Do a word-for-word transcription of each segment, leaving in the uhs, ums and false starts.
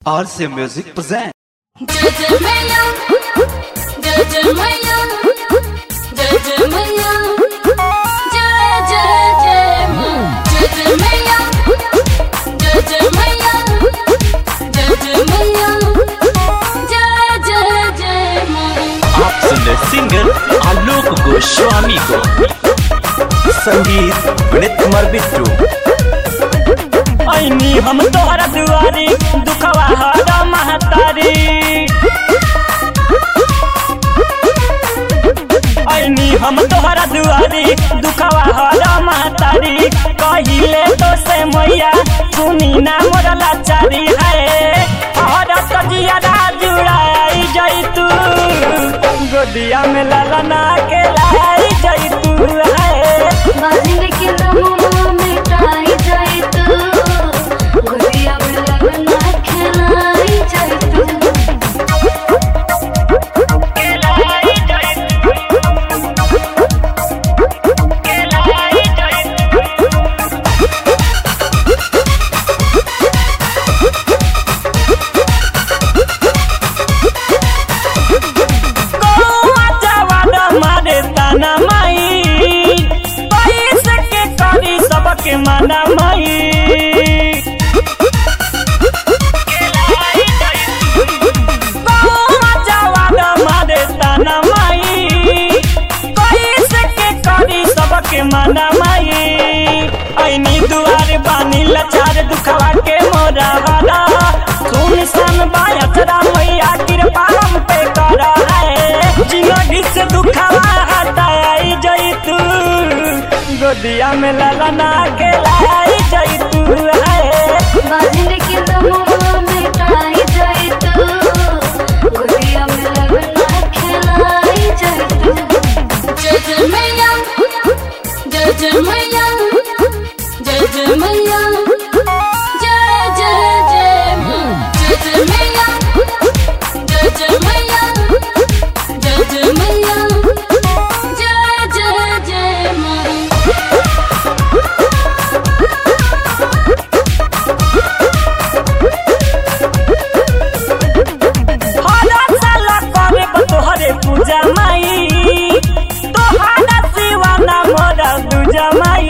R C Music present. जय जय मैया, जय जय मैया, जय जय मैया, जय जय जय माँ। जय जय मैया, जय जय मैया, जय जय मैया, जय जय जय माँ। आप सुन रहे सिंगर आलोक गोस्वामी को, संगीत विनीत कुमार बिट्टू। ऐनी हम तोहरा दुआरी दुखवा हरा महतारी, ऐनी हम तोहरा दुआरी दुखवा हरा महतारी। कहिले तो से मैया सुनी ना मोर लाचारी है, हरा तजिया जुड़ाई जाई तू, गोदिया में ललना के लाई जाई तू है, बाजिन के लम्हा मिटाई जाई तू, गोदिया में लगना खिलाई जाई तू। खिलाई जाई तू, खिलाई जाई तू। कौआ जवान मारे ताना माई, पैसे के करी सबके माना माई। कौआ जवान मारे ताना माई, पैसे के करी सबके माना माई। ऐनी दुआर बानी लाचार दुखवा के मोरा हरा, सुन सन बायचरा मैया कृपा हम पे करा है, जिंदगी से दुखवा हटाई जाई तू, गोदिया में ललना के लाई जाई तू है, बाजिन के लम्हा मिटाई जाई तू, गोदिया में लगना खिलाई जाई तू। जय जय मैया, जय जय मैया, जय जय मैया, जय जय जय माँ। जय जय मैया, जय जय मैया, जय जय मैया, जय जय जय माँ। हरा साला करे तोहरे पूजा माई, तोहरा सिवाना मोरा दूजा माई।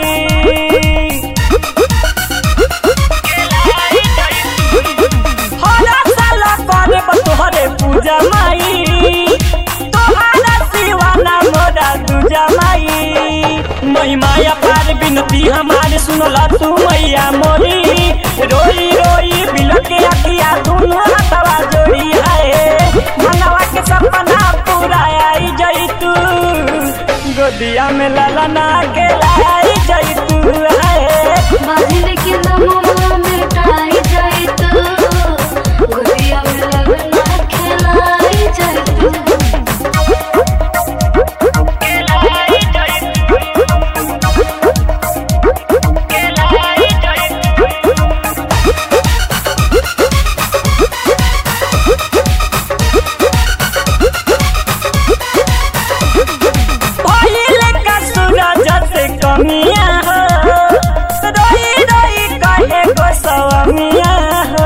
हरा साला करे तोहरे पूजा माई, तोहरा सिवाना मोरा दूजा माई। महिमा अपार बिनती हमारे सुनला तू मैया मोरी, रोई रोई बिलके अखिया दुनू हाथवा जोड़ी है, मनवा के सपना पूरा आई जाई तू, गोदिया में ललना के लाई जाई तू है, बाजिन के लम्हा मिटाई जाई तू, गोदिया में लगना खिलाई जाई तू। खिलाई जाई तू, खिलाई जाई तू। भइले का सूरज से कमिया हो, रोई रोई कहे गोस्वामिया हो।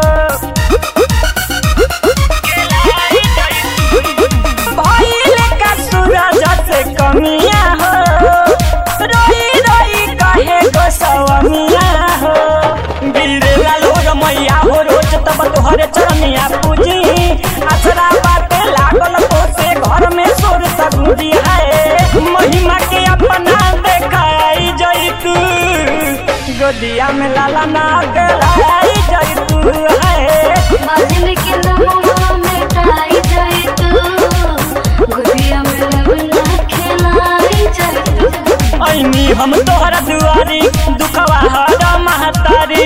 भइले का सूरज से कमिया हो, रोई रोई कहे गोस्वामिया हो। गिरे लालोर मैया हो रोज तब तोहरे चरनिया पूजी, आसरा बाटे लागल तो से घर में सोर सगुजी है, महिमा के अपना देखाई जाई तू, गोदिया में ललना के लाई जाई तू है, बाजिन के लम्हा मिटाई जाई तू, गोदिया में लगना खिलाई जाई तू। ऐनी हम तोहरा दुआरी दुखवा हरा महतारी,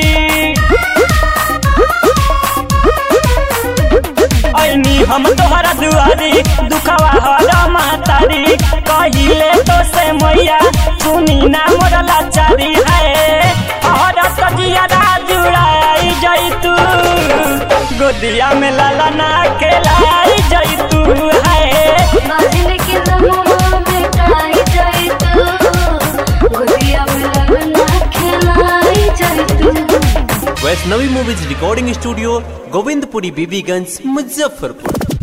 ऐनी हम तोहरा दुआरी दुखवा हरा महतारी। कहिले तो से मैया सुनी ना मोर लाचारी है, हरा तजिया जुड़ाई जाई तू, गोदिया में ललना के लाई जाई तू है, बाजिन के लम्हा मिटाई जाई तू, गोदिया में लगना खिलाई जाई तू। Vaishnavi movies recording studio, Govindpuri Bibiganj, Muzaffarpur.